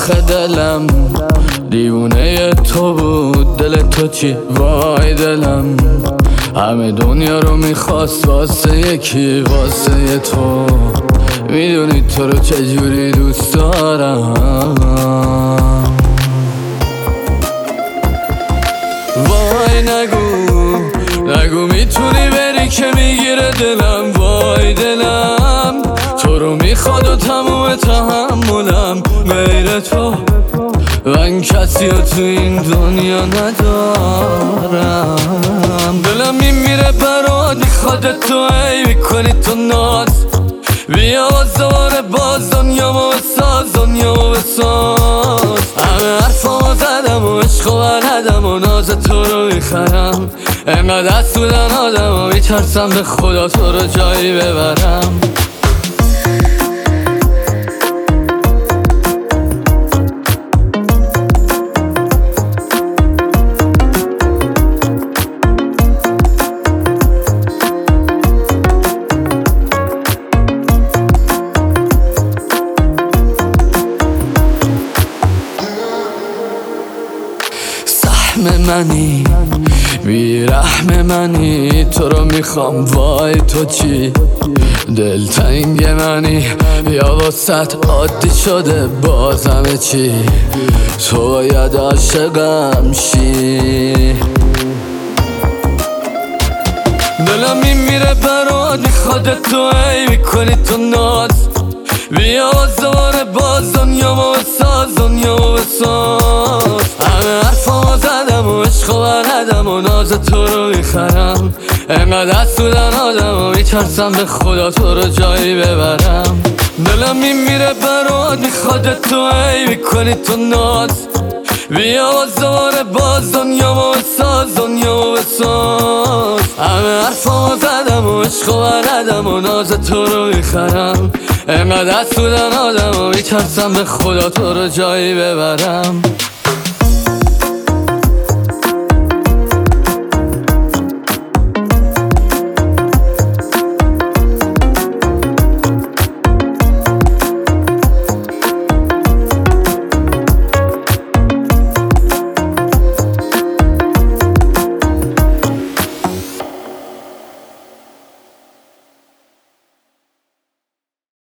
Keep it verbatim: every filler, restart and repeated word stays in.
آخه دلم دیوونه تو بود، دل تو چی؟ وای دلم همه دنیا رو میخواست واسه یکی، واسه تو. میدونی تو رو چجوری دوست دارم. وای نگو نگو میتونی بری که میگیره دلم. وای دلم تو رو میخواد و تموم تحملم غیر تو، من کسی رو تو این دنیا ندارم. دلم میمیره برات میخواد تو، ای میکنی تو ناز. بیا باز دوباره باز دنیامو بساز، دنیامو بساز. همه حرفامو زدم و عشق و بلدم و ناز تو رو میخرم. انقدر دست بودن آدم و میترسم به خدا تو رو جایی ببرم. منی بیرحم منی، تو رو میخوام. وای تو چی؟ دلتنگ منی یا واسط عادی شده بازم چی؟ تو باید عاشقم شی. دلم میمیره برات میخواد تو، ای میکنی تو ناز. بیا باز دوباره باز دنیامو بساز، دنیامو بساز. همه حرفامو زدم و عشق و بلدم و ناز تو رو میخرم. انقدر دست بودن آدم و میترسم به خدا تو رو جایی ببرم. دلم میمیره برات میخواد تو، ای میکنی تو ناز. بیا باز دوباره باز دنیامو بساز، دنیامو بساز. همه حرفامو زدم و عشق و بلدم و ناز تو رو میخرم. انقدر دست بودن آدم و میترسم به خدا تو رو جایی ببرم.